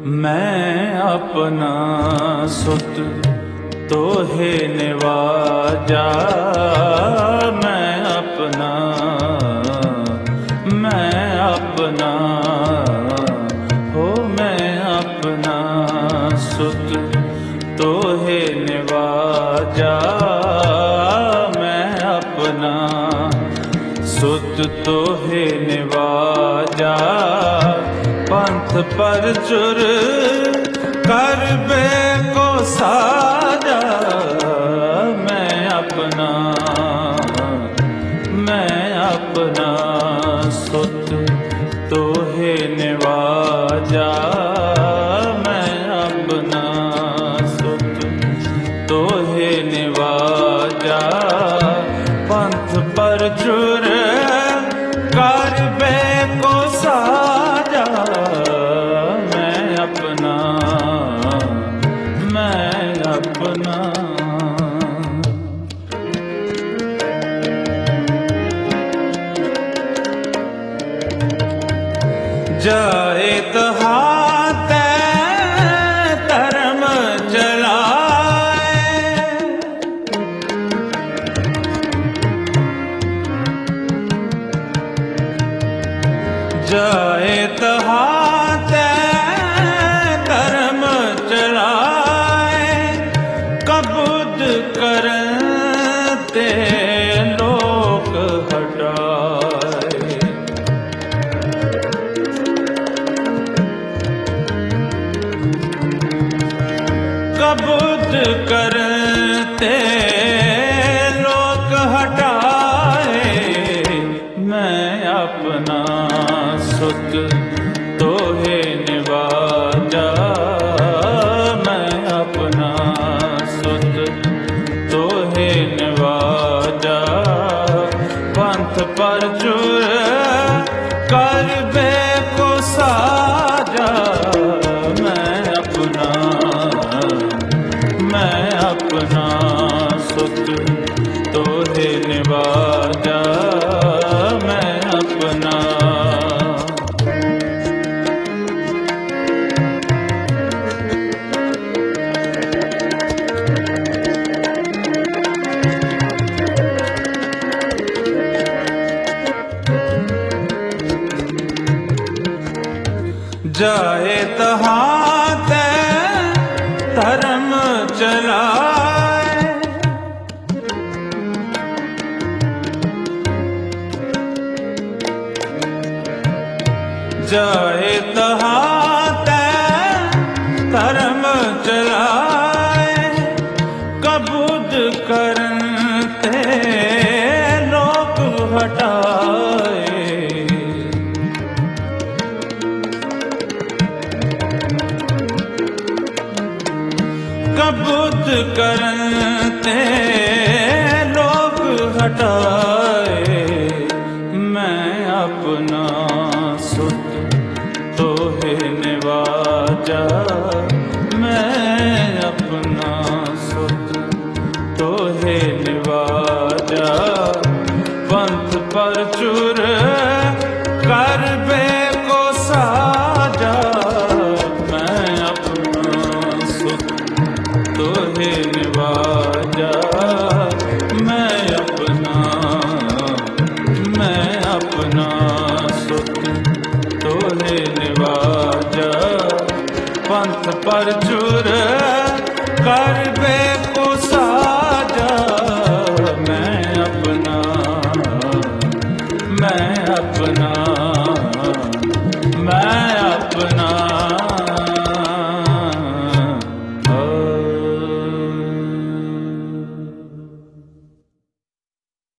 मैं अपना सुत तोहे निवाजा, मैं अपना हो मैं अपना सुत तोहे निवाजा, मैं अपना सुत तोहे निवाजा। पंथ पर चुर कर बे को साजा, मैं अपना सुत तोहे निवाजा, मैं अपना सुत तोहे निवाजा। पंथ पर चुर कर बे को साजा, मैं अपना जाए तहाँ तै धर्म चलाए, जाए तहाँ तै धर्म चलाए। कबूद करते लोक हटाए, कबूद करते लोक हटाए। मैं अपना सुत तोहे निवाजा, मैं अपना सुत तोहे निवाजा। पंथ पर चुर कर बे को साजा, मैं अपना सुत तोहे निवाजा, मैं अपना। जाए तहाँ तै धर्म चलाए, जाए तहाँ तै धर्म चलाए। कबूद करते लोक हटाए, कबूद करते लोग हटाए। मैं अपना सुत तोहे निवाजा, मैं अपना सुत तोहे निवाजा। पंथ पर चुर कर बे को साजा, मैं अपना सुत तोहे निवाजा, मैं अपना सुत तोहे निवाजा। पंथ पर चुर कर बे को साजा, मैं अपना